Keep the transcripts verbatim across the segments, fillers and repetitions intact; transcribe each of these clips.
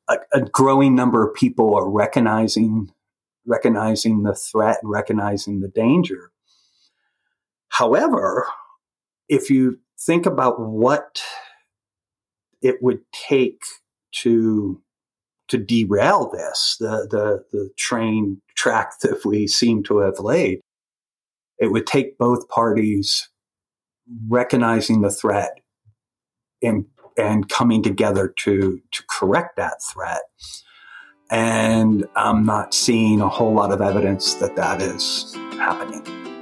a, a growing number of people are recognizing recognizing the threat and recognizing the danger. However, if you think about what it would take to to derail this, the, the, the train track that we seem to have laid, it would take both parties recognizing the threat and, and coming together to, to correct that threat. And I'm not seeing a whole lot of evidence that that is happening.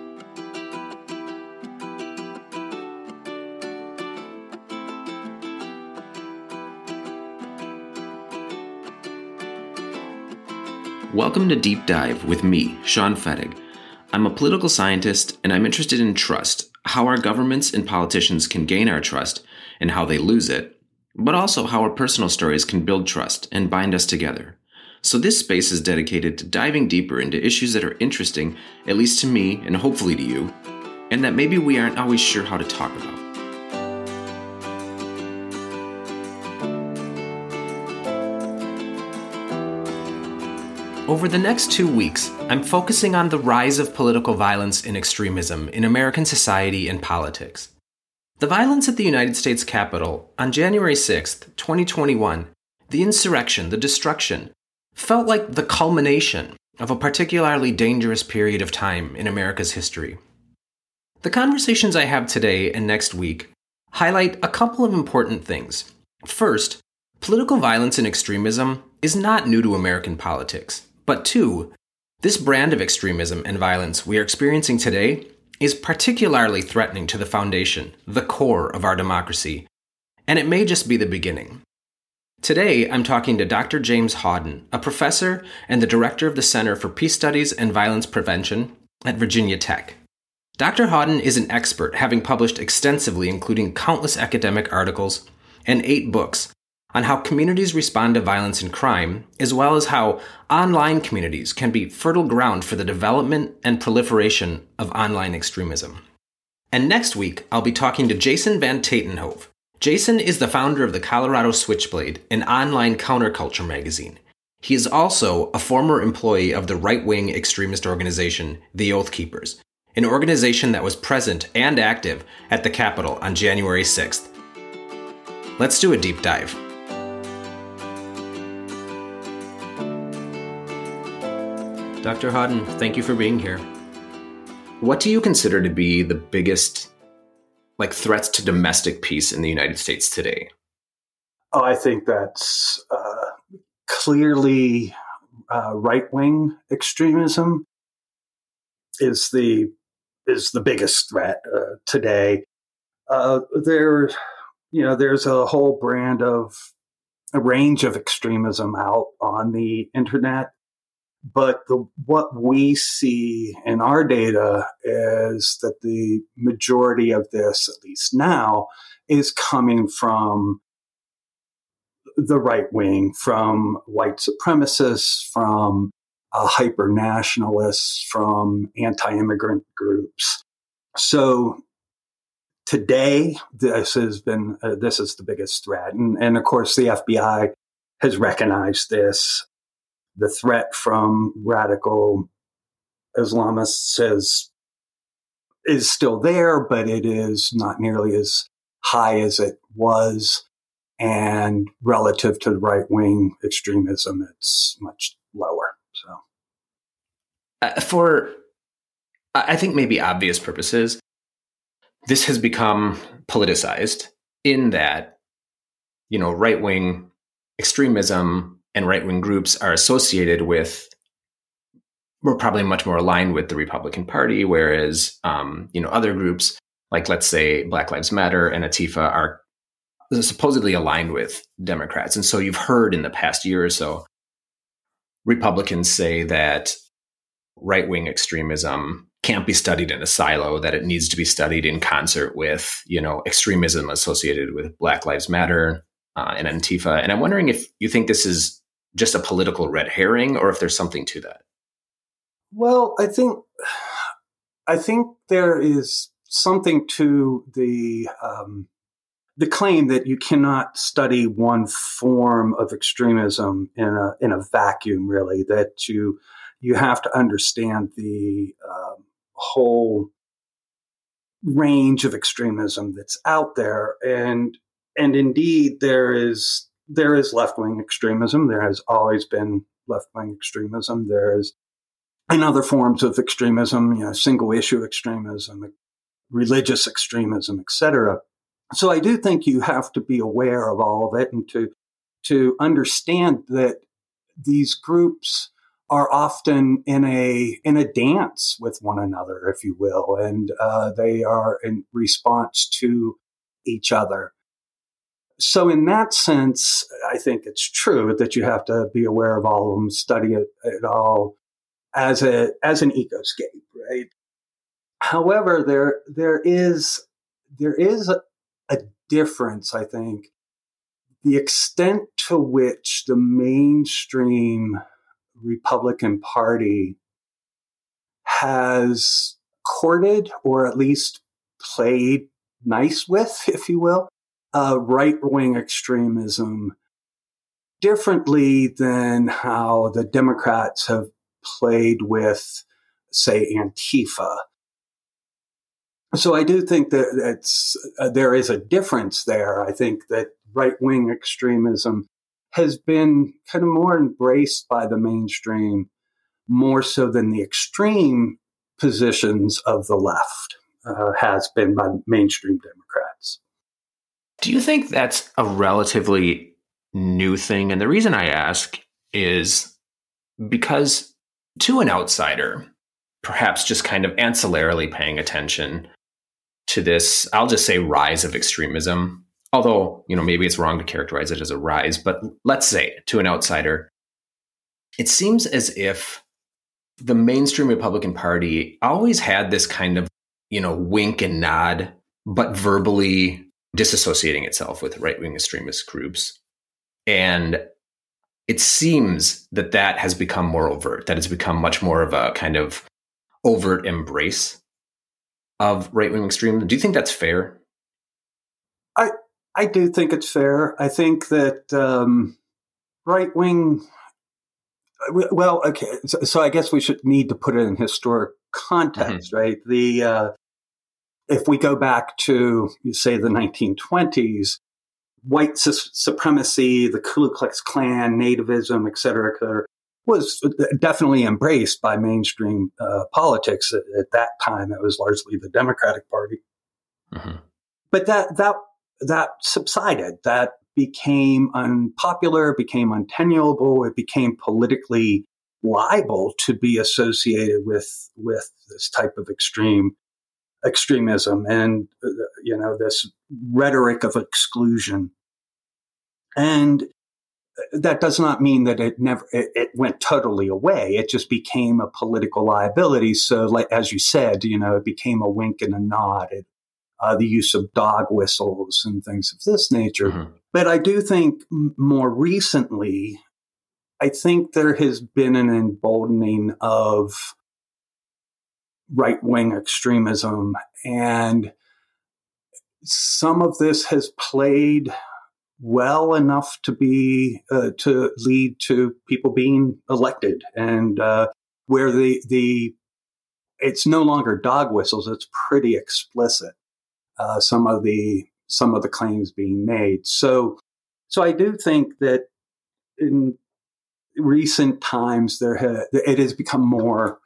Welcome to Deep Dive with me, Sean Fettig. I'm a political scientist, and I'm interested in trust, how our governments and politicians can gain our trust and how they lose it, but also how our personal stories can build trust and bind us together. So this space is dedicated to diving deeper into issues that are interesting, at least to me and hopefully to you, and that maybe we aren't always sure how to talk about. Over the next two weeks, I'm focusing on the rise of political violence and extremism in American society and politics. The violence at the United States Capitol on January sixth, twenty twenty-one, the insurrection, the destruction, felt like the culmination of a particularly dangerous period of time in America's history. The conversations I have today and next week highlight a couple of important things. First, political violence and extremism is not new to American politics. But two, this brand of extremism and violence we are experiencing today is particularly threatening to the foundation, the core of our democracy, and it may just be the beginning. Today, I'm talking to Doctor James Hawden, a professor and the director of the Center for Peace Studies and Violence Prevention at Virginia Tech. Doctor Hawden is an expert, having published extensively, including countless academic articles and eight books, on how communities respond to violence and crime, as well as how online communities can be fertile ground for the development and proliferation of online extremism. And next week, I'll be talking to Jason Van Tatenhove. Jason is the founder of the Colorado Switchblade, an online counterculture magazine. He is also a former employee of the right-wing extremist organization, the Oath Keepers, an organization that was present and active at the Capitol on January sixth. Let's do a deep dive. Doctor Hawden, thank you for being here. What do you consider to be the biggest, like, threats to domestic peace in the United States today? Oh, I think that's uh, clearly uh, right-wing extremism is the is the biggest threat uh, today. Uh, there, you know, there's a whole brand of a range of extremism out on the internet. But the, what we see in our data is that the majority of this, at least now, is coming from the right wing, from white supremacists, from uh, hyper-nationalists, from anti-immigrant groups. So today, this has been uh, this is the biggest threat, and, and of course, the F B I has recognized this. The threat from radical Islamists is, is still there, but it is not nearly as high as it was. And relative to the right-wing extremism, it's much lower. So, uh, for, I think, maybe obvious purposes, this has become politicized in that, you know, right-wing extremism and right-wing groups are associated with, we're probably much more aligned with the Republican Party, whereas, um, you know, other groups, like, let's say, Black Lives Matter and Antifa, are supposedly aligned with Democrats. And so you've heard in the past year or so, Republicans say that right-wing extremism can't be studied in a silo, that it needs to be studied in concert with, you know, extremism associated with Black Lives Matter uh, and Antifa. And I'm wondering if you think this is just a political red herring, or if there's something to that. Well, I think I think there is something to the um, the claim that you cannot study one form of extremism in a in a vacuum, really, that you you have to understand the uh, whole range of extremism that's out there. And and indeed, there is there is left-wing extremism. There has always been left-wing extremism. There is and other forms of extremism, you know, single-issue extremism, religious extremism, et cetera. So I do think you have to be aware of all of it and to to understand that these groups are often in a in a dance with one another, if you will, and uh, they are in response to each other. So in that sense, I think it's true that you have to be aware of all of them, study it, it all as a as an ecoscape, right? However, there there is there is a, a difference, I think, the extent to which the mainstream Republican Party has courted, or at least played nice with, if you will, uh, right-wing extremism differently than how the Democrats have played with, say, Antifa. So I do think that it's, uh, there is a difference there. I think that right-wing extremism has been kind of more embraced by the mainstream, more so than the extreme positions of the left uh, has been by mainstream Democrats. Do you think that's a relatively new thing? And the reason I ask is because to an outsider, perhaps just kind of ancillarily paying attention to this, I'll just say, rise of extremism, although, you know, maybe it's wrong to characterize it as a rise, but let's say to an outsider, it seems as if the mainstream Republican Party always had this kind of, you know, wink and nod, but verbally disassociating itself with right-wing extremist groups. And it seems that that has become more overt, that it's become much more of a kind of overt embrace of right-wing extremism. Do you think that's fair? I I do think it's fair. I think that um, right-wing, well, okay, so, so I guess we should need to put it in historic context, mm-hmm. right? The uh, if we go back to, say, the nineteen twenties, white su- supremacy, the Ku Klux Klan, nativism, et cetera, et cetera, was definitely embraced by mainstream uh, politics. At, at that time, it was largely the Democratic Party. Mm-hmm. But that that that subsided. That became unpopular, became untenable. It became politically liable to be associated with with this type of extreme extremism and uh, you know, this rhetoric of exclusion. And that does not mean that it never it, it went totally away. It just became a political liability. So, like as you said, you know, it became a wink and a nod. It, uh, the use of dog whistles and things of this nature. Mm-hmm. But I do think m- more recently, I think there has been an emboldening of right-wing extremism, and some of this has played well enough to be uh, to lead to people being elected, and uh, where the the it's no longer dog whistles; it's pretty explicit. Uh, some of the some of the claims being made. So, so I do think that in recent times there ha- it has become more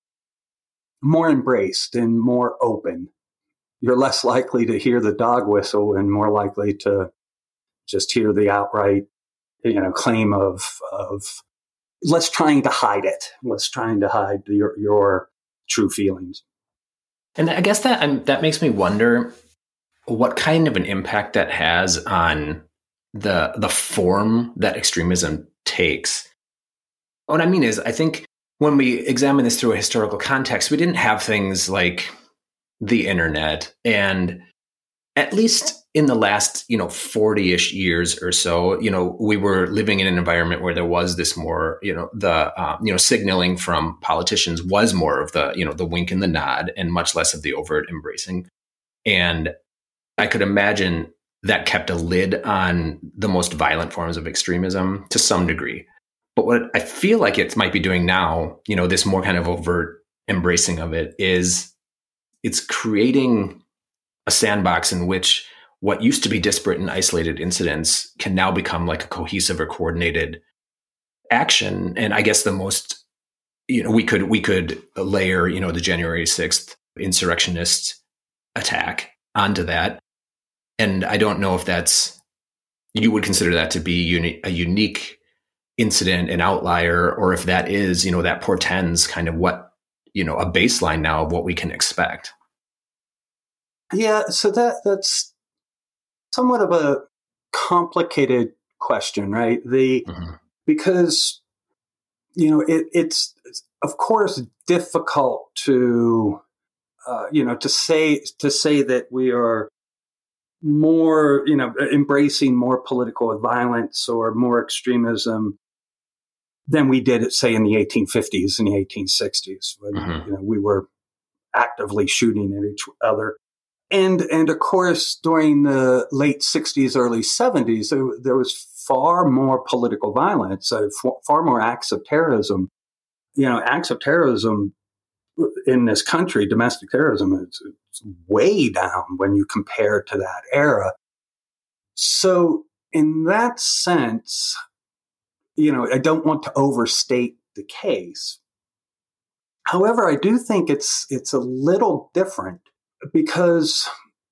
more embraced and more open. You're less likely to hear the dog whistle and more likely to just hear the outright, you know, claim of of let's trying to hide it. Let's trying to hide your your true feelings. And I guess that um, that makes me wonder what kind of an impact that has on the the form that extremism takes. What I mean is, I think when we examine this through a historical context, we didn't have things like the internet, and at least in the last, you know, forty-ish years or so, you know, we were living in an environment where there was this more, you know, the, uh, you know, signaling from politicians was more of the, you know, the wink and the nod and much less of the overt embracing. And I could imagine that kept a lid on the most violent forms of extremism to some degree. But what I feel like it might be doing now, you know, this more kind of overt embracing of it, is it's creating a sandbox in which what used to be disparate and isolated incidents can now become like a cohesive or coordinated action. And I guess the most, you know, we could we could layer, you know, the January sixth insurrectionist attack onto that. And I don't know if that's, you would consider that to be uni- a unique incident, an outlier, or if that is, you know, that portends kind of what, you know, a baseline now of what we can expect. Yeah, so that that's somewhat of a complicated question, right? The mm-hmm. Because, you know, it, it's, it's of course difficult to, uh, you know, to say to say that we are more, you know, embracing more political violence or more extremism than we did, say, in the eighteen fifties and the eighteen sixties, when mm-hmm. you know, we were actively shooting at each other. And, and of course, during the late sixties, early seventies, there, there was far more political violence, uh, f- far more acts of terrorism. You know, acts of terrorism in this country, domestic terrorism, it's, it's way down when you compare to that era. So in that sense, you know, I don't want to overstate the case. However, I do think it's it's a little different, because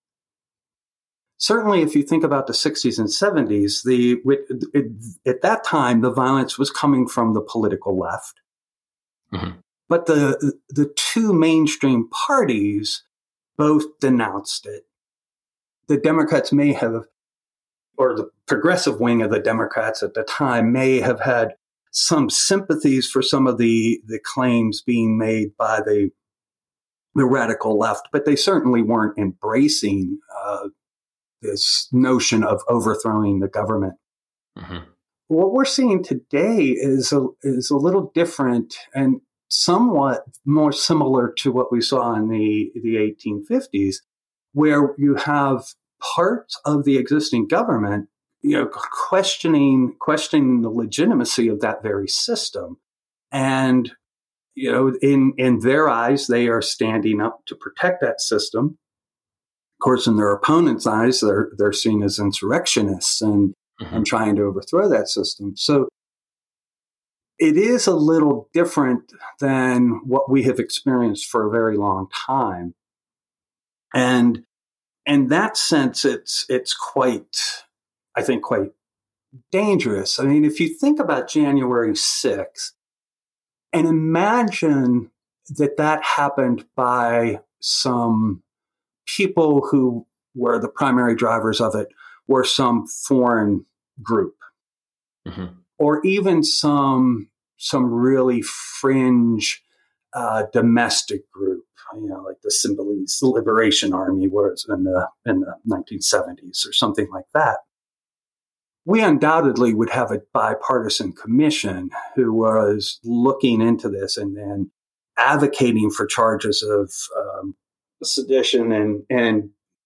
certainly if you think about the sixties and seventies, the it, it, at that time, the violence was coming from the political left. Mm-hmm. But the the two mainstream parties both denounced it. The Democrats may have, or the progressive wing of the Democrats at the time may have had some sympathies for some of the, the claims being made by the the radical left, but they certainly weren't embracing uh, this notion of overthrowing the government. Mm-hmm. What we're seeing today is a, is a little different and somewhat more similar to what we saw in the, the eighteen fifties, where you have parts of the existing government, you know, questioning questioning the legitimacy of that very system. And, you know, in, in their eyes, they are standing up to protect that system. Of course, in their opponents' eyes, they're they're seen as insurrectionists and, mm-hmm. and trying to overthrow that system. So it is a little different than what we have experienced for a very long time. And in that sense, it's it's quite, I think, quite dangerous. I mean, if you think about January sixth, and imagine that that happened by some people who were the primary drivers of it, were some foreign group, mm-hmm. or even some some really fringe uh, domestic group, you know, like the Symbionese Liberation Army was in the in the nineteen seventies or something like that. We undoubtedly would have a bipartisan commission who was looking into this and then advocating for charges of um, sedition and and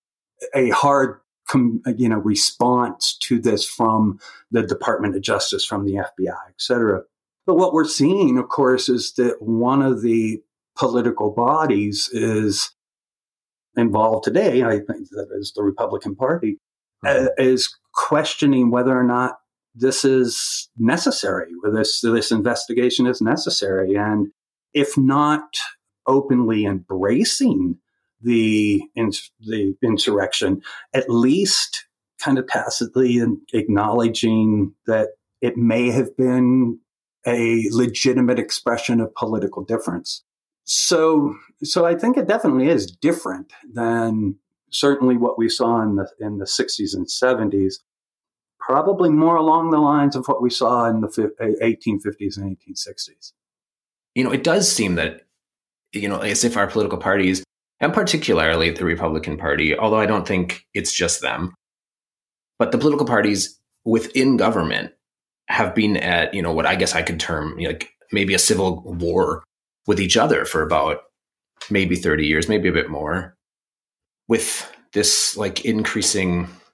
a hard com, you know response to this from the Department of Justice, from the F B I, et cetera. But what we're seeing, of course, is that one of the political bodies is involved today, I think that is the Republican Party, mm-hmm. uh, is questioning whether or not this is necessary, whether this, this investigation is necessary. And if not openly embracing the, ins- the insurrection, at least kind of tacitly acknowledging that it may have been a legitimate expression of political difference. So, so I think it definitely is different than certainly what we saw in the in the sixties and seventies. Probably more along the lines of what we saw in the eighteen fifties and eighteen sixties. You know, it does seem that, you know, as if our political parties, and particularly the Republican Party, although I don't think it's just them, but the political parties within government have been at, you know, what I guess I could term, you know, like maybe a civil war with each other for about maybe thirty years, maybe a bit more, with this like increasing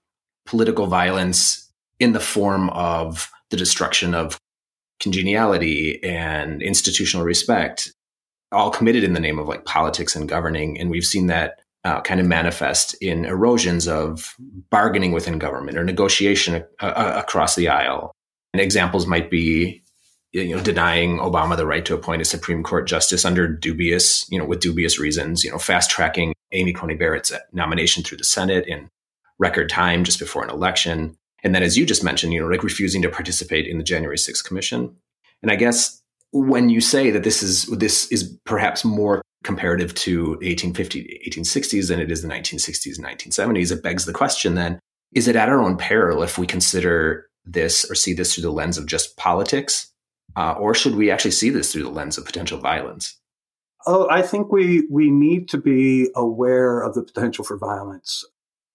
political violence in the form of the destruction of congeniality and institutional respect, all committed in the name of like politics and governing. And we've seen that uh, kind of manifest in erosions of bargaining within government or negotiation uh, across the aisle. And examples might be, you know, denying Obama the right to appoint a Supreme Court justice under dubious, you know, with dubious reasons, you know, fast tracking Amy Coney Barrett's nomination through the Senate in record time just before an election. And then, as you just mentioned, you know, like refusing to participate in the January sixth Commission. And I guess when you say that this is this is perhaps more comparative to the eighteen fifties, eighteen sixties than it is the nineteen sixties and nineteen seventies, it begs the question then, is it at our own peril if we consider this or see this through the lens of just politics? Uh, or should we actually see this through the lens of potential violence? Oh, I think we we need to be aware of the potential for violence.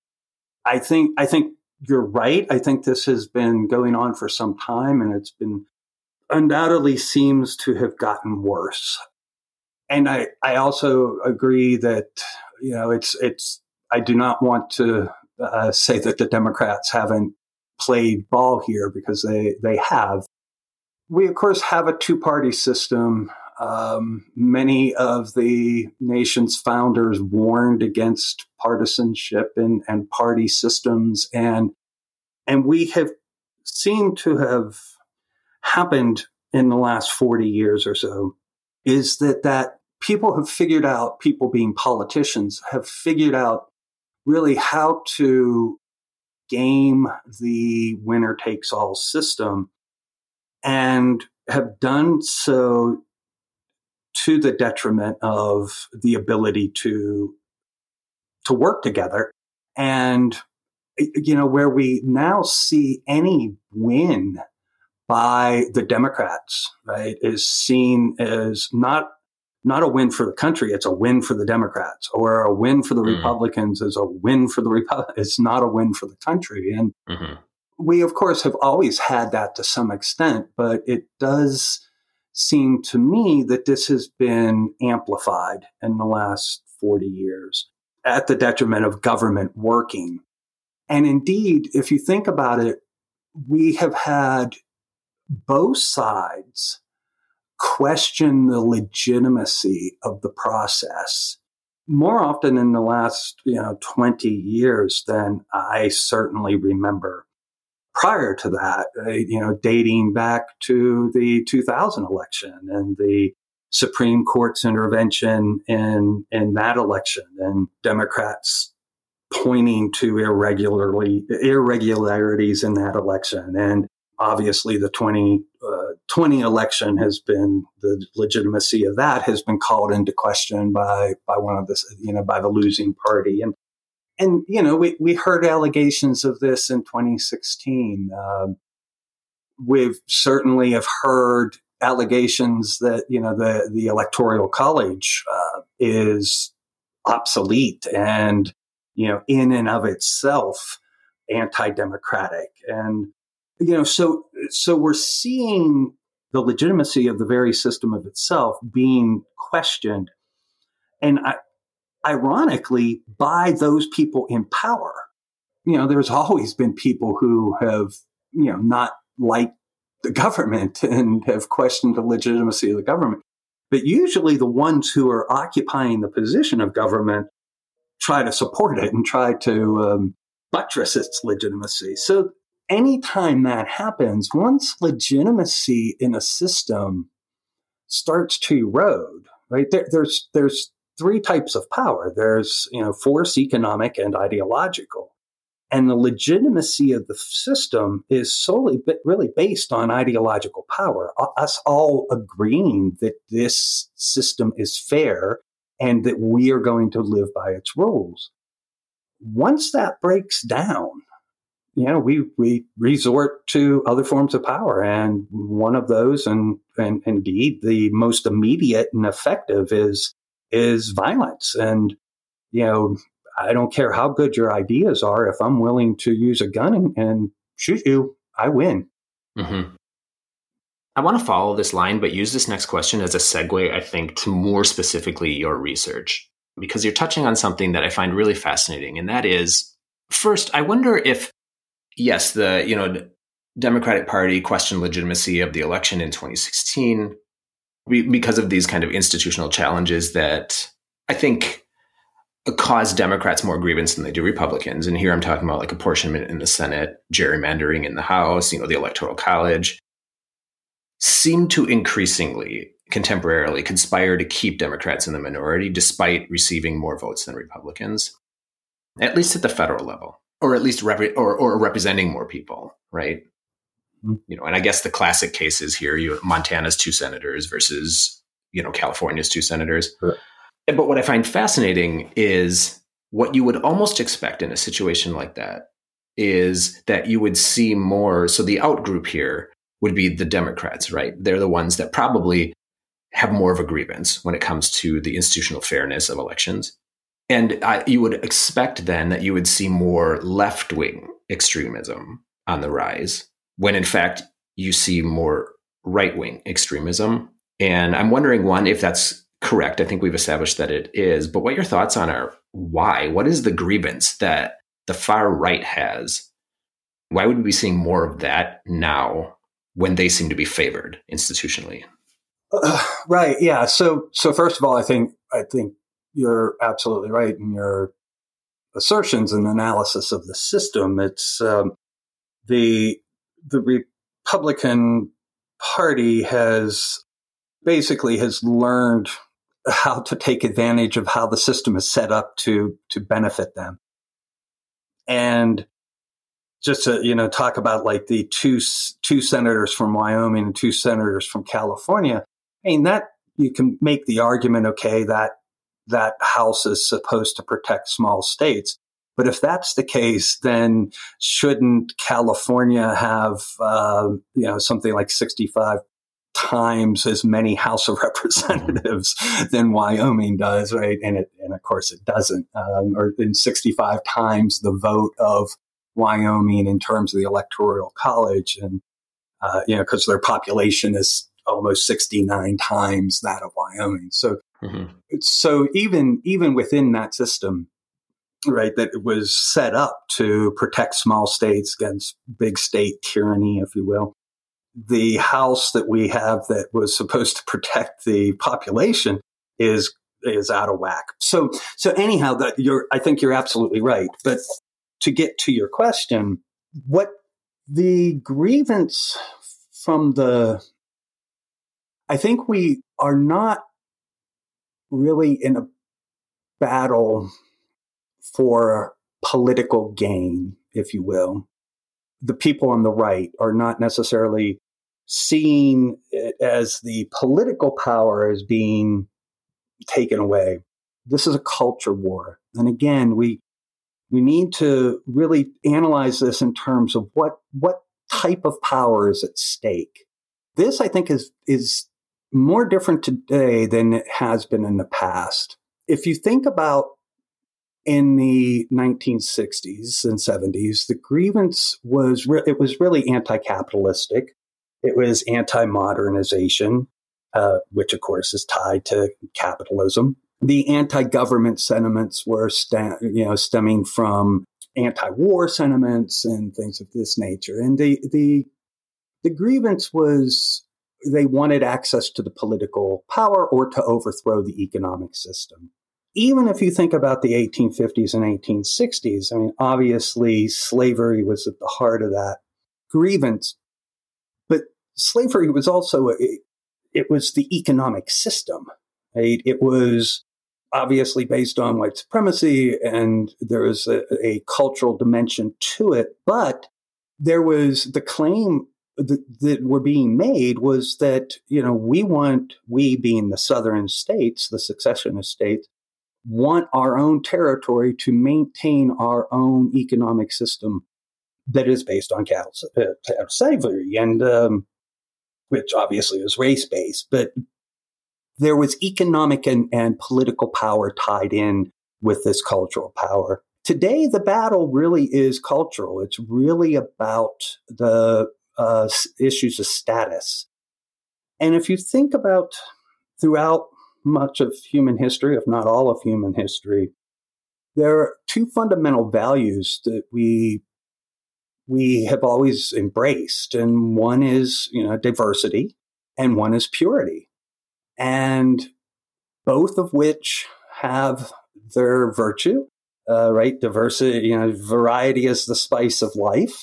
I think I think you're right. I think this has been going on for some time, and it's been undoubtedly seems to have gotten worse. And I, I also agree that, you know, it's it's I do not want to uh, say that the Democrats haven't played ball here, because they, they have. We, of course, have a two-party system. Um, many of the nation's founders warned against partisanship and, and party systems. And, and we have seemed to have happened in the last forty years or so is that, that people have figured out, people being politicians, have figured out really how to game the winner-takes-all system, and have done so to the detriment of the ability to to work together. And, you know, where we now see any win by the Democrats, right, is seen as not not a win for the country, it's a win for the Democrats, or a win for the mm-hmm. Republicans is a win for the Republicans. It's not a win for the country. And mm-hmm. we, of course, have always had that to some extent, but it does seem to me that this has been amplified in the last forty years at the detriment of government working. And indeed, if you think about it, we have had both sides question the legitimacy of the process more often in the last, you know, twenty years than I certainly remember. Prior to that, uh, you know, dating back to the two thousand election and the Supreme Court's intervention in in that election, and Democrats pointing to irregularly irregularities in that election, and obviously the twenty twenty election has been, the legitimacy of that has been called into question by by one of the, you know, by the losing party. And And, you know, we, we heard allegations of this in twenty sixteen. Uh, we've certainly have heard allegations that, you know, the, the Electoral College uh, is obsolete and, you know, in and of itself anti-democratic. And, you know, so so we're seeing the legitimacy of the very system of itself being questioned. And I, ironically, by those people in power. You know, there's always been people who have, you know, not liked the government and have questioned the legitimacy of the government. But usually the ones who are occupying the position of government try to support it and try to um, buttress its legitimacy. So anytime that happens, once legitimacy in a system starts to erode, right, there, there's there's three types of power. There's, you know, force, economic, and ideological. And the legitimacy of the system is solely, but really based on ideological power. Us all agreeing that this system is fair and that we are going to live by its rules. Once that breaks down, you know, we, we resort to other forms of power. And one of those, and, and indeed the most immediate and effective, is is violence. And, you know, I don't care how good your ideas are. If I'm willing to use a gun and, and shoot you, I win. Mm-hmm. I want to follow this line, but use this next question as a segue, I think, to more specifically your research, because you're touching on something that I find really fascinating. And that is, first, I wonder if yes, the you know Democratic Party questioned legitimacy of the election in twenty sixteen because of these kind of institutional challenges that I think cause Democrats more grievance than they do Republicans. And here I'm talking about like apportionment in the Senate, gerrymandering in the House, you know, the Electoral College, seem to increasingly contemporarily conspire to keep Democrats in the minority despite receiving more votes than Republicans, at least at the federal level, or at least rep- or, or representing more people, right? Mm-hmm. You know, and I guess the classic cases here, you Montana's two senators versus, you know, California's two senators. Right. But what I find fascinating is what you would almost expect in a situation like that is that you would see more. So the outgroup here would be the Democrats, right? They're the ones that probably have more of a grievance when it comes to the institutional fairness of elections. And I, you would expect then that you would see more left-wing extremism on the rise, when in fact you see more right-wing extremism. And I'm wondering, one, if that's correct. I think we've established that it is. But what your thoughts on are why? What is the grievance that the far right has? Why would we be seeing more of that now when they seem to be favored institutionally? Uh, right. Yeah. So, so first of all, I think I think you're absolutely right in your assertions and analysis of the system. It's um, the the Republican Party has basically has learned how to take advantage of how the system is set up to to benefit them. And just to, you know, talk about like the two two senators from Wyoming and two senators from California, I mean, that you can make the argument, okay, that that House is supposed to protect small states. But if that's the case, then shouldn't California have, uh, you know, something like sixty-five times as many House of Representatives than Wyoming does, right? And it, and of course it doesn't, um, or in sixty-five times the vote of Wyoming in terms of the Electoral College, and uh, you know, because their population is almost sixty-nine times that of Wyoming. So, mm-hmm. so even even within that system, right, that it was set up to protect small states against big state tyranny, if you will. The House that we have that was supposed to protect the population is is out of whack. So so anyhow, that you're I think you're absolutely right. But to get to your question, what the grievance from the I think we are not really in a battle for political gain, if you will. The people on the right are not necessarily seeing it as the political power as being taken away. This is a culture war. And again, we we need to really analyze this in terms of what what type of power is at stake. This, I think, is is more different today than it has been in the past. If you think about in the nineteen sixties and seventies, the grievance was re- it was really anti-capitalistic. It was anti-modernization, uh, which of course is tied to capitalism. The anti-government sentiments were sta- you know stemming from anti-war sentiments and things of this nature. And the the the grievance was they wanted access to the political power or to overthrow the economic system. Even if you think about the eighteen fifties and eighteen sixties, I mean, obviously slavery was at the heart of that grievance, but slavery was also, a, it was the economic system, right? It was obviously based on white supremacy, and there was a, a cultural dimension to it, but there was the claim that, that were being made was that, you know, we want, we being the southern states, the secessionist states, want our own territory to maintain our own economic system that is based on cattle, uh, slavery, and um, which obviously is race-based. But there was economic and, and political power tied in with this cultural power. Today, the battle really is cultural. It's really about the uh, issues of status. And if you think about throughout much of human history, if not all of human history, there are two fundamental values that we we have always embraced. And one is, you know, diversity and one is purity. And both of which have their virtue, uh, right? Diversity, you know, variety is the spice of life.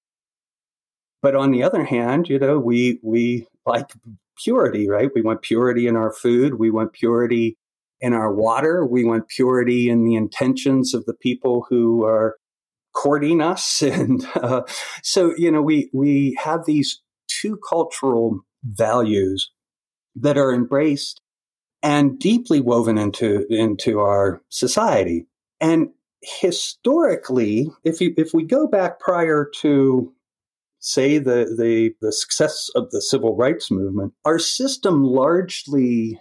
But on the other hand, you know, we we like purity, right? We want purity in our food. We want purity in our water. We want purity in the intentions of the people who are courting us. And uh, so, you know, we we have these two cultural values that are embraced and deeply woven into into our society. And historically, if you if we go back prior to, say, the, the, the success of the civil rights movement, our system largely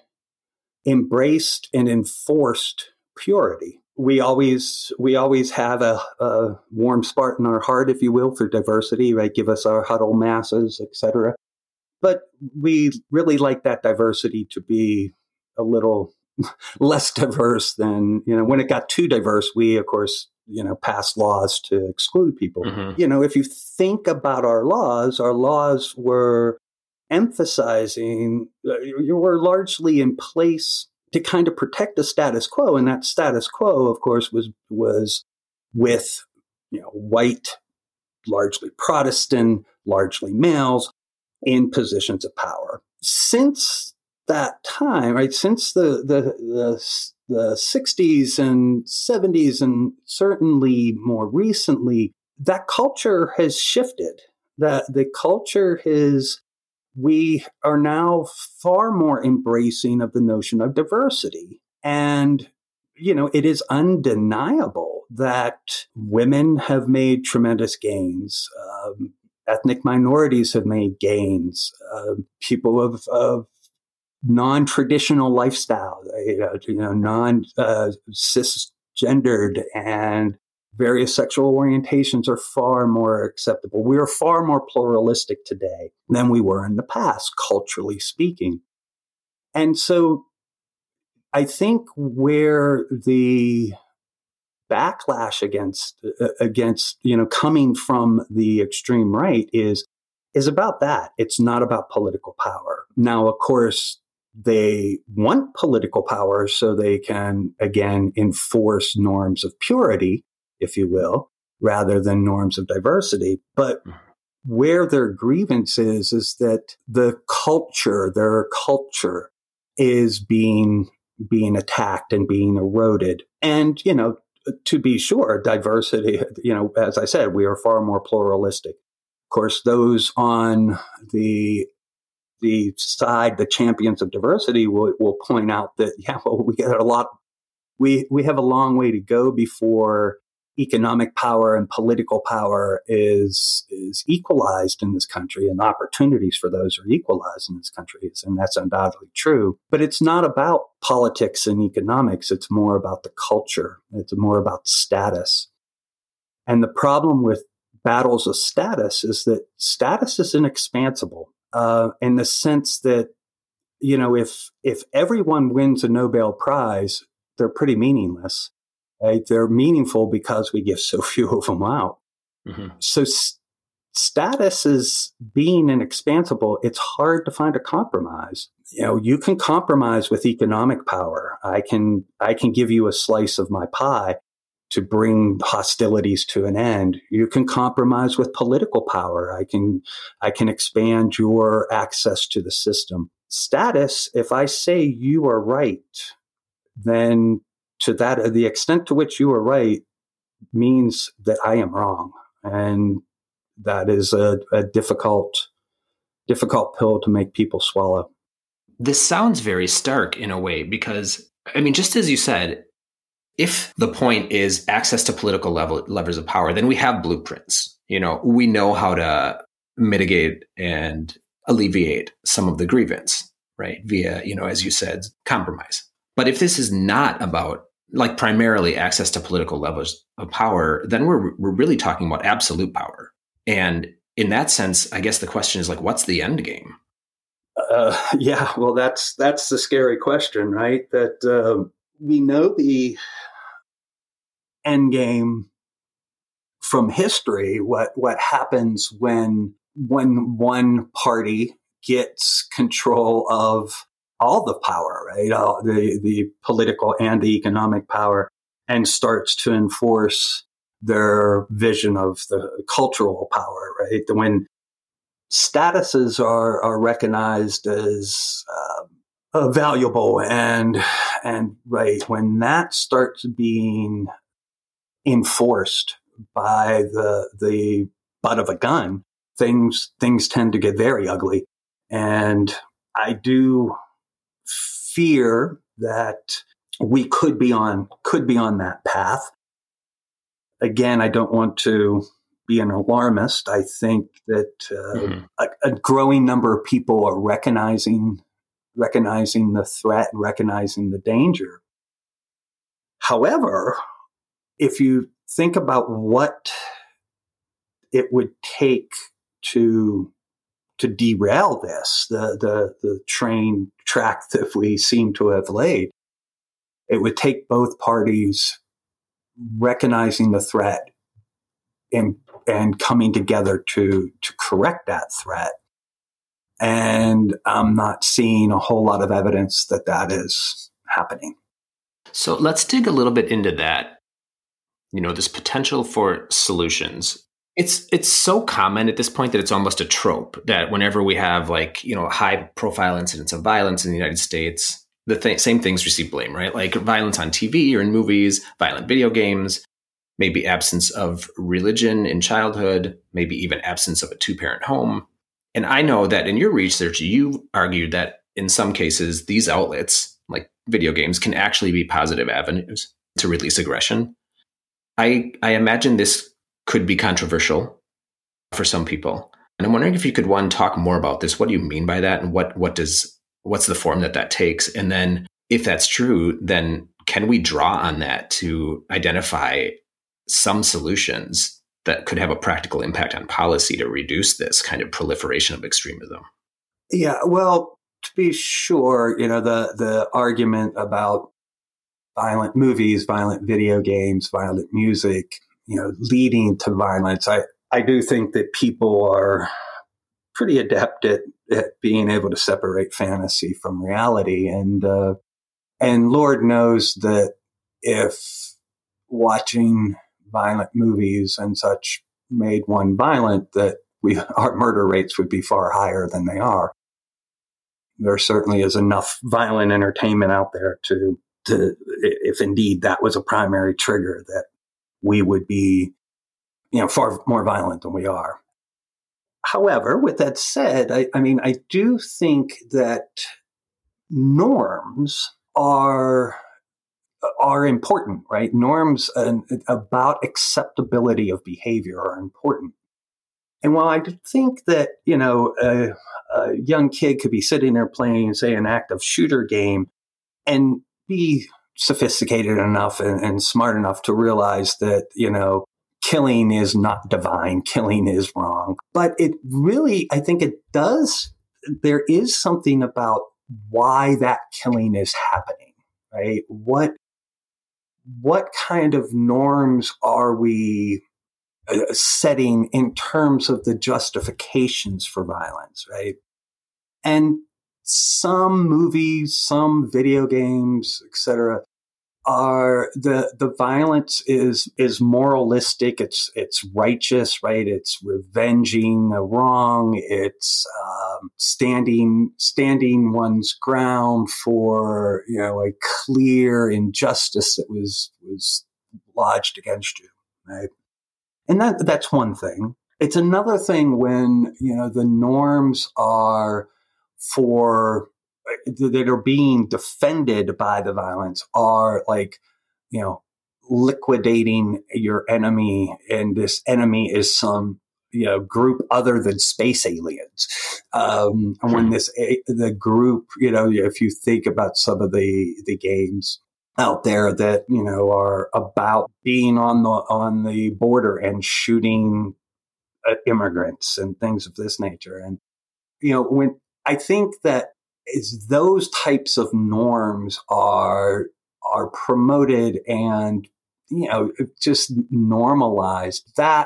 embraced and enforced purity. We always we always have a, a warm spot in our heart, if you will, for diversity, right? Give us our huddle masses, et cetera. But we really like that diversity to be a little less diverse than, you know, when it got too diverse, we, of course, you know, passed laws to exclude people. Mm-hmm. You know, if you think about our laws, our laws were emphasizing, uh, you were largely in place to kind of protect the status quo. And that status quo, of course, was, was with, you know, white, largely Protestant, largely males in positions of power. Since that time, right, since the, the, the, the sixties and seventies, and certainly more recently, that culture has shifted. That the culture is, we are now far more embracing of the notion of diversity. And, you know, it is undeniable that women have made tremendous gains. Um, ethnic minorities have made gains. Uh, people of, of non-traditional lifestyle, you know, you know non uh, cisgendered and various sexual orientations are far more acceptable. We are far more pluralistic today than we were in the past, culturally speaking. And so I think where the backlash against, uh, against, you know, coming from the extreme right is, is about that. It's not about political power. Now, of course, they want political power so they can, again, enforce norms of purity, if you will, rather than norms of diversity. But where their grievance is, is that the culture, their culture is being, being attacked and being eroded. And, you know, to be sure, diversity, you know, as I said, we are far more pluralistic. Of course, those on the the side, the champions of diversity, will, will point out that, yeah, well, we got a lot, we, we have a long way to go before economic power and political power is, is equalized in this country, and opportunities for those are equalized in this country. And that's undoubtedly true. But it's not about politics and economics. It's more about the culture. It's more about status. And the problem with battles of status is that status is inexpansible. Uh, in the sense that, you know, if if everyone wins a Nobel Prize, they're pretty meaningless. Right? They're meaningful because we give so few of them out. Mm-hmm. So s- status is being inexpansible. It's hard to find a compromise. You know, you can compromise with economic power. I can I can give you a slice of my pie to bring hostilities to an end. You can compromise with political power. I can, I can expand your access to the system. Status, if I say you are right, then to that, the extent to which you are right means that I am wrong. And that is a, a difficult, difficult pill to make people swallow. This sounds very stark in a way, because, I mean, just as you said, if the point is access to political level, levers of power, then we have blueprints. You know, we know how to mitigate and alleviate some of the grievance, right? Via, you know, as you said, compromise. But if this is not about, like, primarily access to political levels of power, then we're we're really talking about absolute power. And in that sense, I guess the question is, like, what's the end game? Uh, yeah, well, that's that's the scary question, right? That uh, we know the end game from history what what happens when when one party gets control of all the power, right? All the the political and the economic power, and starts to enforce their vision of the cultural power, right? When statuses are are recognized as uh, uh, valuable and and right when that starts being enforced by the the butt of a gun, things things tend to get very ugly. And I do fear that we could be on could be on that path. Again, I don't want to be an alarmist. I think that uh, mm-hmm. a, a growing number of people are recognizing recognizing the threat and recognizing the danger. However, if you think about what it would take to to derail this, the the the train track that we seem to have laid, it would take both parties recognizing the threat and and coming together to to correct that threat. And I'm not seeing a whole lot of evidence that that is happening. So let's dig a little bit into that. You know, this potential for solutions. It's it's so common at this point that it's almost a trope that whenever we have like, you know, high profile incidents of violence in the United States, the th- same things receive blame, right? Like violence on T V or in movies, violent video games, maybe absence of religion in childhood, maybe even absence of a two-parent home. And I know that in your research, you argued that in some cases, these outlets, like video games, can actually be positive avenues to release aggression. I I imagine this could be controversial for some people. And I'm wondering if you could, one, talk more about this. What do you mean by that? And what what does what's the form that that takes? And then if that's true, then can we draw on that to identify some solutions that could have a practical impact on policy to reduce this kind of proliferation of extremism? Yeah, well, to be sure, you know, the the argument about violent movies, violent video games, violent music, you know, leading to violence, I, I do think that people are pretty adept at, at being able to separate fantasy from reality. And, uh, and Lord knows that if watching violent movies and such made one violent, that we, our murder rates would be far higher than they are. There certainly is enough violent entertainment out there to, to, if indeed that was a primary trigger, that we would be, you know, far more violent than we are. However, with that said, I, I mean, I do think that norms are are important, right? Norms uh, about acceptability of behavior are important. And while I think that, you know, a, a young kid could be sitting there playing, say, an active shooter game and be sophisticated enough and, and smart enough to realize that, you know, killing is not divine, killing is wrong. But it really, I think it does, there is something about why that killing is happening, right? What, what kind of norms are we uh, setting in terms of the justifications for violence, right? And some movies, some video games, et cetera, are the the violence is is moralistic. It's it's righteous, right? It's revenging the wrong. It's um, standing standing one's ground for, you know, a clear injustice that was was lodged against you, right? And that that's one thing. It's another thing when, you know, the norms are for that are being defended by the violence are like, you know, liquidating your enemy, and this enemy is some, you know, group other than space aliens. Um, and when this the group, you know, if you think about some of the the games out there that, you know, are about being on the on the border and shooting uh, immigrants and things of this nature, and you know, when I think that is those types of norms are are promoted and you know, just normalized, that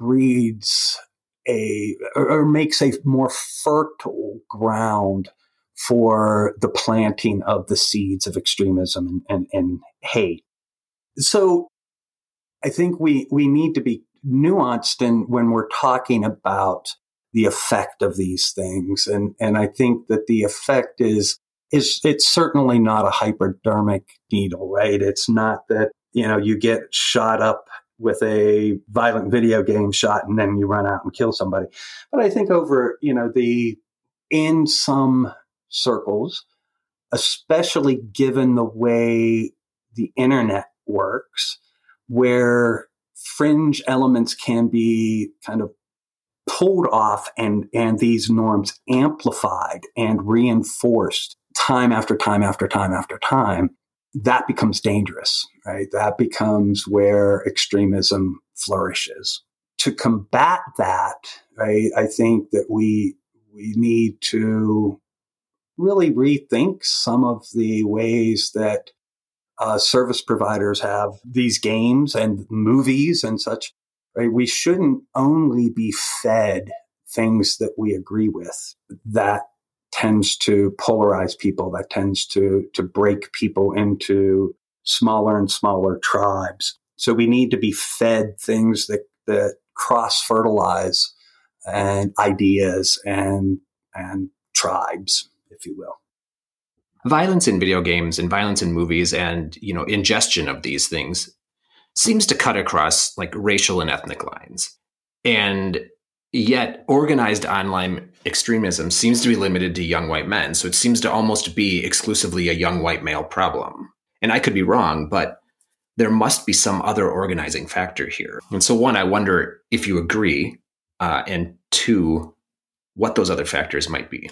breeds a, or, or makes a more fertile ground for the planting of the seeds of extremism and, and, and hate. So I think we, we need to be nuanced in when we're talking about the effect of these things. And, and I think that the effect is, is it's certainly not a hypodermic needle, right? It's not that, you know, you get shot up with a violent video game shot and then you run out and kill somebody. But I think over, you know, the, in some circles, especially given the way the internet works, where fringe elements can be kind of pulled off and, and these norms amplified and reinforced time after time after time after time, that becomes dangerous, right? That becomes where extremism flourishes. To combat that, right, I think that we we need to really rethink some of the ways that uh, service providers have these games and movies and such. Right? We shouldn't only be fed things that we agree with. That tends to polarize people. That tends to to break people into smaller and smaller tribes. So we need to be fed things that that cross fertilize and ideas and and tribes, if you will. Violence in video games and violence in movies and, you know, ingestion of these things seems to cut across like racial and ethnic lines. And yet organized online extremism seems to be limited to young white men. So it seems to almost be exclusively a young white male problem. And I could be wrong, but there must be some other organizing factor here. And so one, I wonder if you agree, uh, and two, what those other factors might be.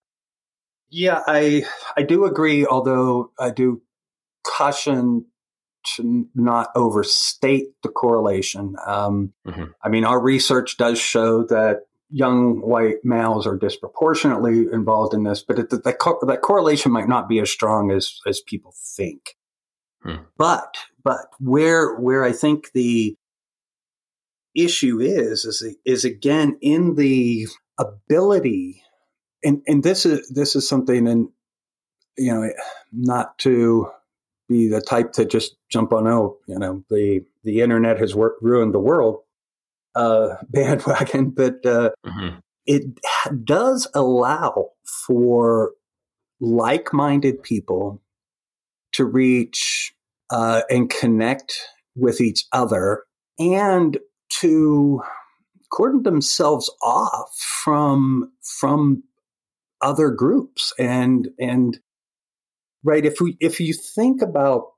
Yeah, I I do agree, although I do caution to not overstate the correlation. Um, mm-hmm. I mean, our research does show that young white males are disproportionately involved in this, but it, that, that correlation might not be as strong as, as people think. Hmm. But but where where I think the issue is is is again in the ability, and and this is this is something, and you know, not to be the type to just jump on, oh, you know, the the internet has wor- ruined the world uh, bandwagon, but uh, mm-hmm. it does allow for like-minded people to reach uh, and connect with each other and to cordon themselves off from from other groups. And and right, if we if you think about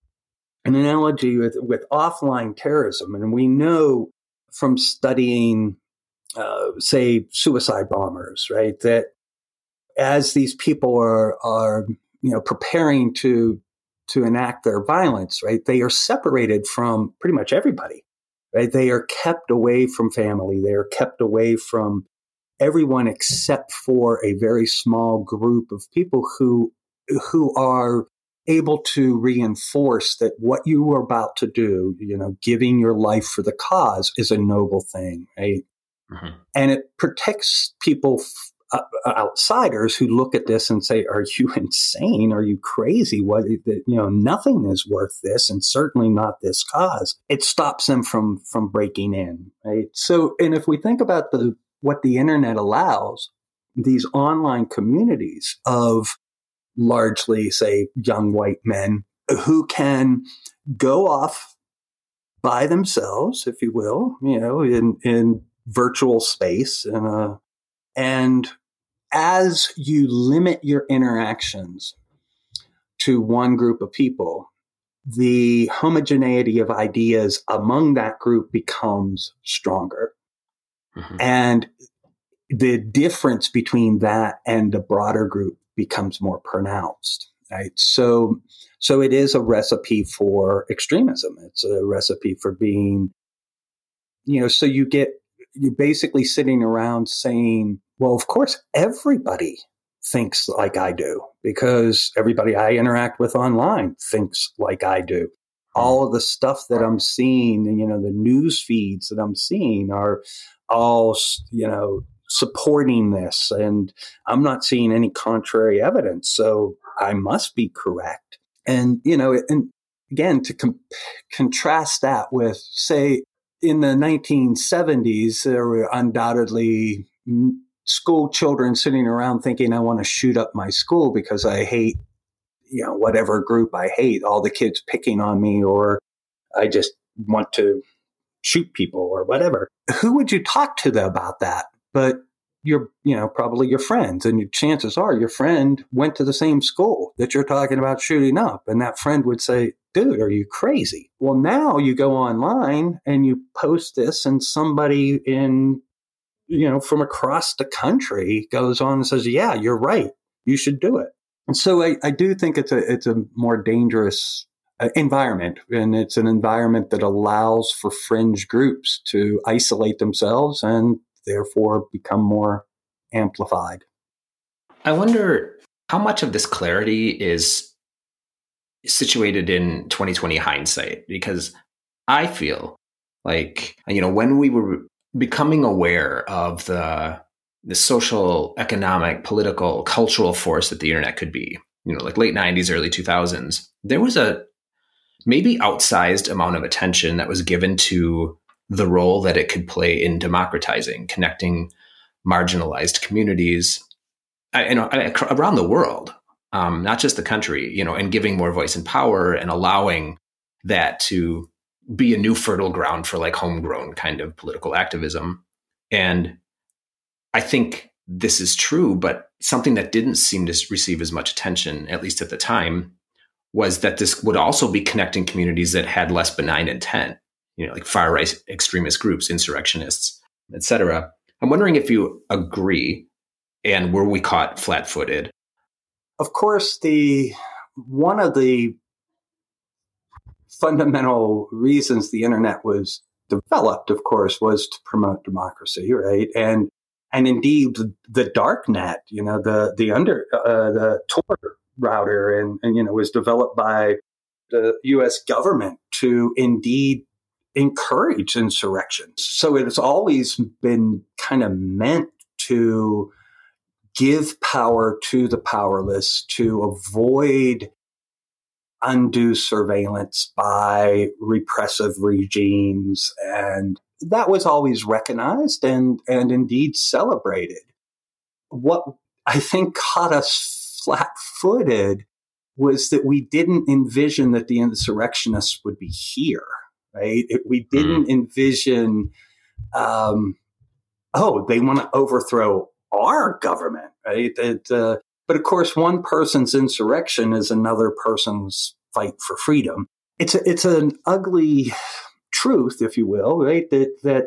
an analogy with, with offline terrorism, and we know from studying, uh, say, suicide bombers, right, that as these people are are you know preparing to to enact their violence, right, they are separated from pretty much everybody, right? They are kept away from family. They are kept away from everyone except for a very small group of people who who are able to reinforce that what you are about to do, you know, giving your life for the cause, is a noble thing, right? Mm-hmm. And it protects people, uh, outsiders who look at this and say, "Are you insane? Are you crazy? What? You know, nothing is worth this, and certainly not this cause." It stops them from from breaking in, right? So, and if we think about the what the internet allows, these online communities of largely, say, young white men who can go off by themselves, if you will, you know, in, in virtual space. And, uh, and as you limit your interactions to one group of people, the homogeneity of ideas among that group becomes stronger. Mm-hmm. And the difference between that and the broader group becomes more pronounced, right? So, so it is a recipe for extremism. It's a recipe for being, you know, so you get, you're basically sitting around saying, well, of course, everybody thinks like I do because everybody I interact with online thinks like I do. all of the stuff that I'm seeing, and, you know, the news feeds that I'm seeing are all, you know, supporting this. And I'm not seeing any contrary evidence. So I must be correct. And, you know, and again, to com- contrast that with, say, in the nineteen seventies, there were undoubtedly school children sitting around thinking, I want to shoot up my school because I hate, you know, whatever group I hate, all the kids picking on me, or I just want to shoot people or whatever. Who would you talk to about that? But your, you know, probably your friends, and chances are your friend went to the same school that you're talking about shooting up. And that friend would say, dude, are you crazy? Well, now you go online and you post this, and somebody in, you know, from across the country goes on and says, yeah, you're right. You should do it. And so I, I do think it's a, it's a more dangerous uh, environment. And it's an environment that allows for fringe groups to isolate themselves and therefore become more amplified. I wonder how much of this clarity is situated in twenty twenty hindsight, because I feel like, you know, when we were becoming aware of the the social, economic, political, cultural force that the internet could be, you know, like late nineties, early two thousands, there was a maybe outsized amount of attention that was given to the role that it could play in democratizing, connecting marginalized communities, I, you know, around the world, um, not just the country, you know, and giving more voice and power and allowing that to be a new fertile ground for like homegrown kind of political activism. And I think this is true, but something that didn't seem to receive as much attention, at least at the time, was that this would also be connecting communities that had less benign intent, you know, like far-right extremist groups, insurrectionists, et cetera. I'm wondering if you agree, and were we caught flat-footed? Of course, the one of the fundamental reasons the internet was developed, of course, was to promote democracy, right? And and indeed, the, the dark net, you know, the the under uh, the Tor router, and, and you know, was developed by the U S government to indeed encourage insurrection. So it has always been kind of meant to give power to the powerless, to avoid undue surveillance by repressive regimes. And that was always recognized and, and indeed celebrated. What I think caught us flat-footed was that we didn't envision that the insurrectionists would be here, right? It, we didn't mm. envision, um, oh, they want to overthrow our government, right? It, uh, but of course, one person's insurrection is another person's fight for freedom. It's a, it's an ugly truth, if you will, right? That that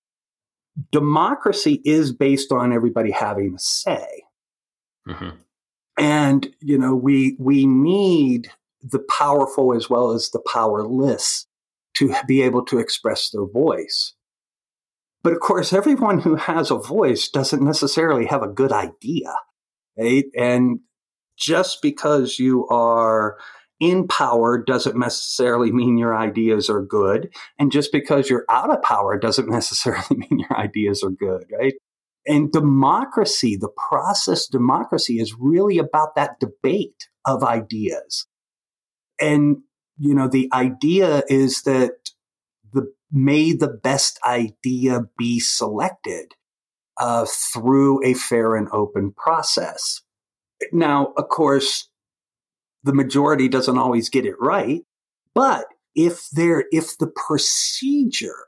democracy is based on everybody having a say. Mm-hmm. And, you know, we we need the powerful as well as the powerless to be able to express their voice. But of course, everyone who has a voice doesn't necessarily have a good idea, right? And just because you are in power doesn't necessarily mean your ideas are good. And just because you're out of power doesn't necessarily mean your ideas are good, right? And democracy, the process democracy, is really about that debate of ideas. And, you know, the idea is that the may the best idea be selected uh, through a fair and open process. Now, of course, the majority doesn't always get it right, but if there, if the procedure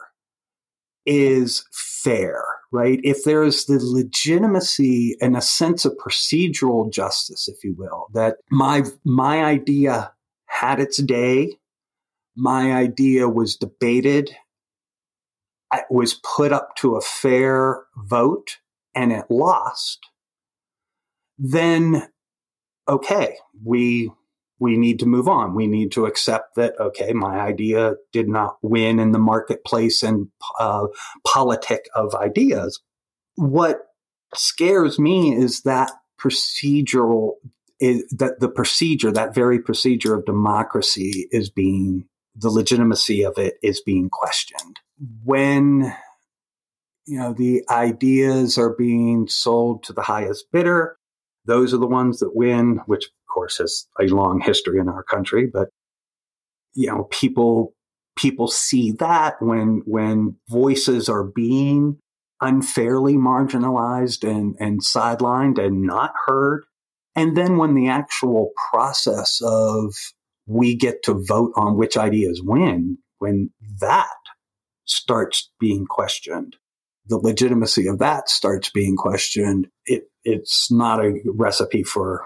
is fair, right? If there is the legitimacy and a sense of procedural justice, if you will, that my my idea had its day, my idea was debated, it was put up to a fair vote, and it lost, then okay, we we need to move on. We need to accept that, okay, my idea did not win in the marketplace and uh, politic of ideas. What scares me is that procedural, is that the procedure, that very procedure of democracy is being the legitimacy of it is being questioned. When, you know, the ideas are being sold to the highest bidder, those are the ones that win, which of course has a long history in our country. But, you know, people people see that when when voices are being unfairly marginalized and, and sidelined and not heard. And then when the actual process of we get to vote on which ideas win, when that starts being questioned, the legitimacy of that starts being questioned, it, it's not a recipe for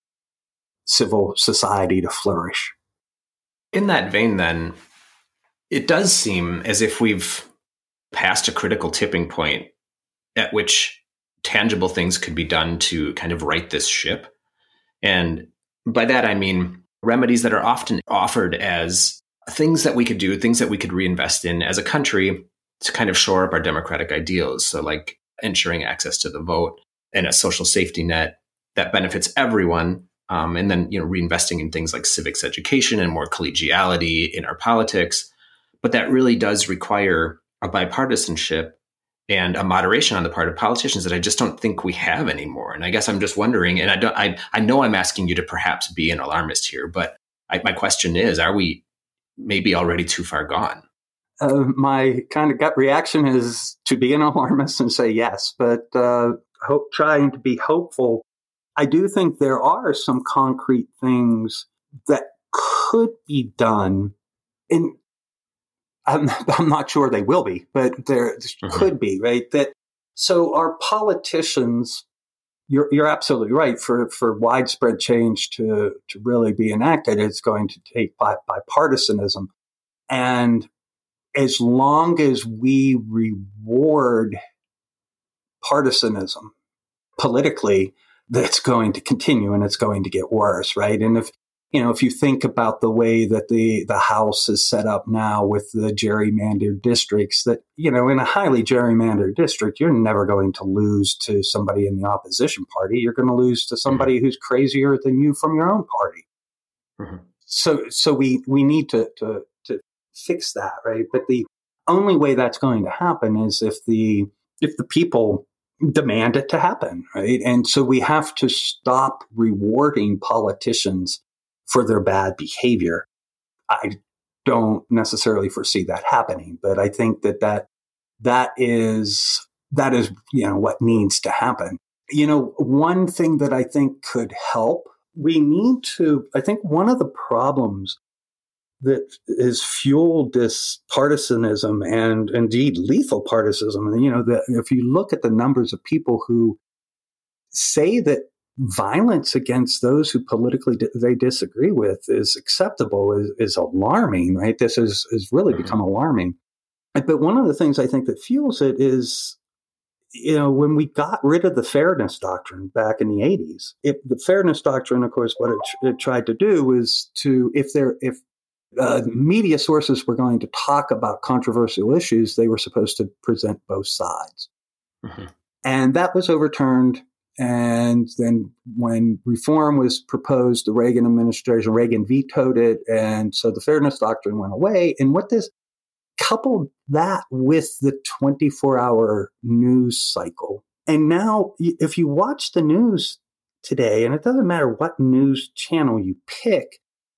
civil society to flourish. In that vein, then, it does seem as if we've passed a critical tipping point at which tangible things could be done to kind of right this ship. And by that, I mean remedies that are often offered as things that we could do, things that we could reinvest in as a country to kind of shore up our democratic ideals. So like ensuring access to the vote and a social safety net that benefits everyone. Um, and then, you know, reinvesting in things like civics education and more collegiality in our politics. But that really does require a bipartisanship and a moderation on the part of politicians that I just don't think we have anymore. And I guess I'm just wondering, and I don't, I, I know I'm asking you to perhaps be an alarmist here, but I, my question is, are we maybe already too far gone? Uh, my kind of gut reaction is to be an alarmist and say yes, but uh, hope, trying to be hopeful. I do think there are some concrete things that could be done. In I'm, I'm not sure they will be, but there mm-hmm. could be, right? That so our politicians, you're you're absolutely right. For for widespread change to to really be enacted, it's going to take bi- bipartisanism, and as long as we reward partisanism politically, that's going to continue and it's going to get worse, right? And if, you know, if you think about the way that the, the House is set up now with the gerrymandered districts, that, you know, in a highly gerrymandered district, you're never going to lose to somebody in the opposition party. You're going to lose to somebody mm-hmm. who's crazier than you from your own party. Mm-hmm. So, so we, we need to, to, to fix that, right? But the only way that's going to happen is if the, if the people demand it to happen, right? And so we have to stop rewarding politicians for their bad behavior. I don't necessarily foresee that happening, but I think that that, that is, that is, you know, what needs to happen. You know, one thing that I think could help, we need to, I think one of the problems that has fueled this partisanism and indeed lethal partisanism. And, you know, the, if you look at the numbers of people who say that violence against those who politically di- they disagree with is acceptable is, is alarming, right? This has is really mm-hmm. become alarming. But one of the things I think that fuels it is, you know, when we got rid of the fairness doctrine back in the eighties, it, the fairness doctrine, of course, what it, it tried to do was to, if there, if Uh, media sources were going to talk about controversial issues, they were supposed to present both sides. Mm-hmm. And that was overturned. And then when reform was proposed, the Reagan administration, Reagan vetoed it. And so the fairness doctrine went away. And what this coupled that with the twenty-four hour news cycle. And now if you watch the news today, and it doesn't matter what news channel you pick,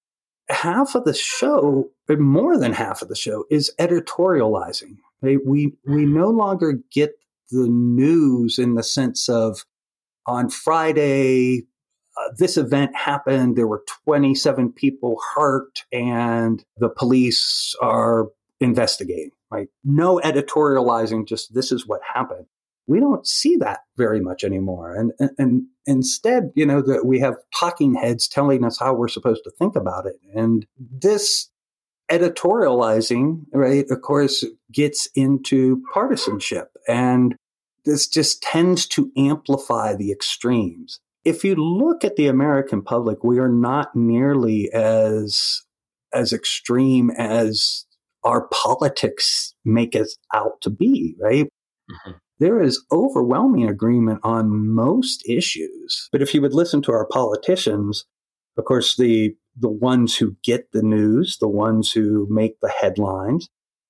half of the show, more than half of the show, is editorializing. Right? We we no longer get the news in the sense of on Friday, uh, this event happened, there were twenty-seven people hurt, and the police are investigating. Right? No editorializing, just this is what happened. We don't see that very much anymore. And, and, and instead, you know, that we have talking heads telling us how we're supposed to think about it. And this editorializing, right, of course, gets into partisanship. And this just tends to amplify the extremes. If you look at the American public, we are not nearly as, as extreme as our politics make us out to be, right? Mm-hmm. There is overwhelming agreement on most issues. But if you would listen to our politicians, of course, the the ones who get the news, the ones who make the headlines,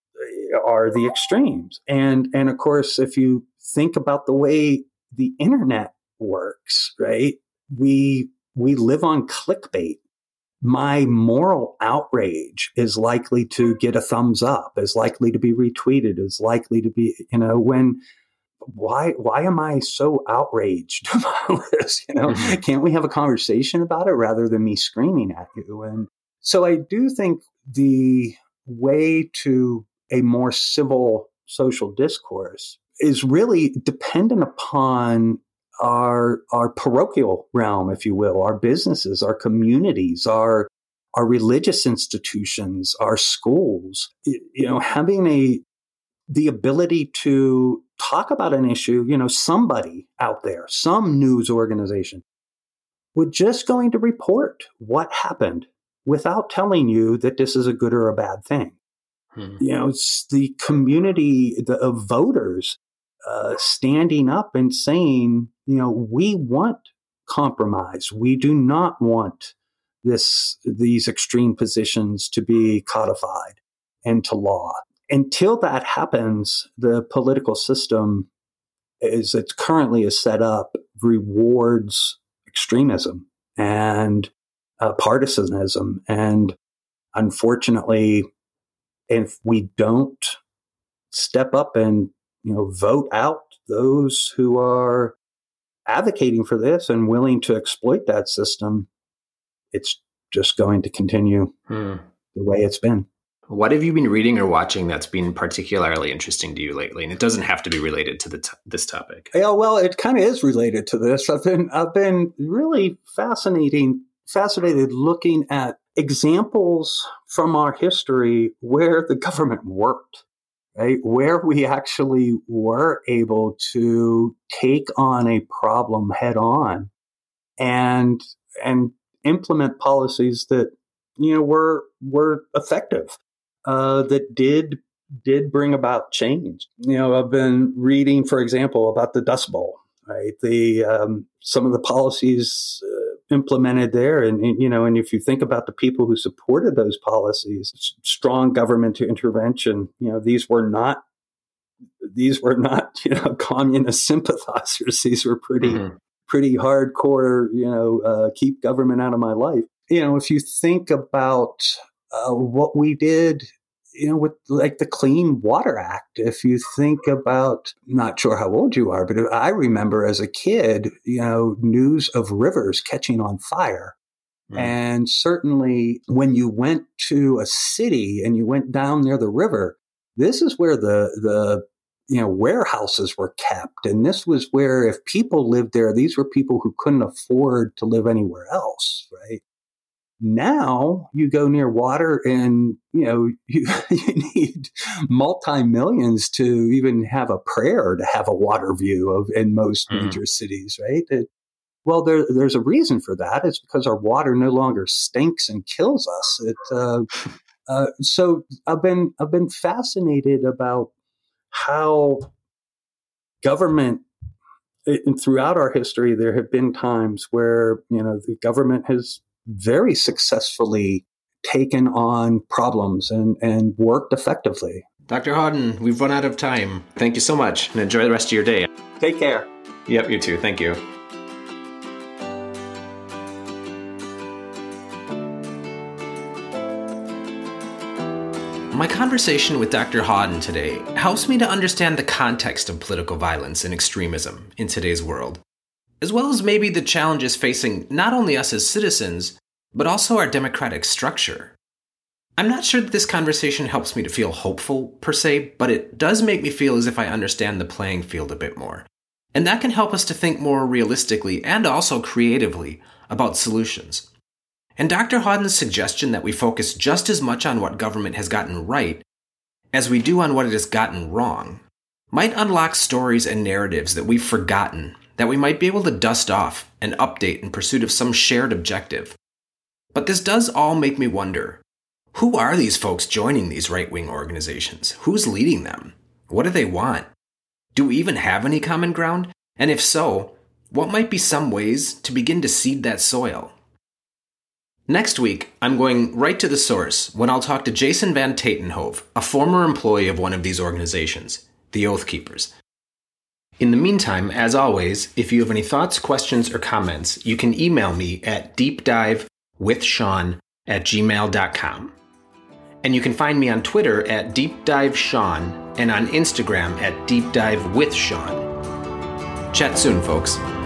are the extremes. And, and of course, if you think about the way the internet works, right, we, we live on clickbait. My moral outrage is likely to get a thumbs up, is likely to be retweeted, is likely to be, you know, when, why, why am I so outraged about this? You know, mm-hmm. Can't we have a conversation about it rather than me screaming at you? And so I do think the way to a more civil social discourse is really dependent upon our our parochial realm, if you will, our businesses, our communities, our our religious institutions, our schools. You know, having a the ability to talk about an issue. You know, somebody out there, some news organization, would just going to report what happened without telling you that this is a good or a bad thing. Hmm. You know, it's the community the, of voters uh, standing up and saying, you know, we want compromise. We do not want this these extreme positions to be codified into law. Until that happens, the political system, as it currently is set up, rewards extremism and uh, partisanism. And unfortunately, if we don't step up and, you know, vote out those who are advocating for this and willing to exploit that system, it's just going to continue hmm. the way it's been. What have you been reading or watching that's been particularly interesting to you lately? And it doesn't have to be related to the t- this topic. Yeah, well, it kind of is related to this. I've been I've been really fascinating fascinated looking at examples from our history where the government worked, right? Where we actually were able to take on a problem head on and and implement policies that, you know, were were effective, uh, that did did bring about change. You know, I've been reading, for example, about the Dust Bowl, right? The um, some of the policies uh, implemented there, and, and you know, and if you think about the people who supported those policies, strong government intervention. You know, these were not these were not you know communist sympathizers. These were pretty. Mm-hmm. pretty hardcore, you know, uh, keep government out of my life. You know, if you think about uh, what we did, you know, with like the Clean Water Act, if you think about, not sure how old you are, but I remember as a kid, you know, news of rivers catching on fire. Mm. And certainly when you went to a city and you went down near the river, this is where the, the, you know, warehouses were kept. And this was where if people lived there, these were people who couldn't afford to live anywhere else, right? Now you go near water and, you know, you, you need multi-millions to even have a prayer to have a water view of in most mm. major cities, right? It, well, there, there's a reason for that. It's because our water no longer stinks and kills us. It, uh, uh, so I've been, I've been fascinated about how government, and throughout our history, there have been times where, you know, the government has very successfully taken on problems and, and worked effectively. Doctor Hawden, we've run out of time. Thank you so much, and enjoy the rest of your day. Take care. Yep, you too. Thank you. My conversation with Doctor Hawden today helps me to understand the context of political violence and extremism in today's world, as well as maybe the challenges facing not only us as citizens, but also our democratic structure. I'm not sure that this conversation helps me to feel hopeful, per se, but it does make me feel as if I understand the playing field a bit more. And that can help us to think more realistically and also creatively about solutions. And Doctor Hawden's suggestion that we focus just as much on what government has gotten right as we do on what it has gotten wrong might unlock stories and narratives that we've forgotten that we might be able to dust off and update in pursuit of some shared objective. But this does all make me wonder, who are these folks joining these right-wing organizations? Who's leading them? What do they want? Do we even have any common ground? And if so, what might be some ways to begin to seed that soil? Next week, I'm going right to the source when I'll talk to Jason Van Tatenhove, a former employee of one of these organizations, the Oath Keepers. In the meantime, as always, if you have any thoughts, questions, or comments, you can email me at deepdivewithsean at gmail dot com. And you can find me on Twitter at deepdivesean and on Instagram at deepdivewithsean. Chat soon, folks.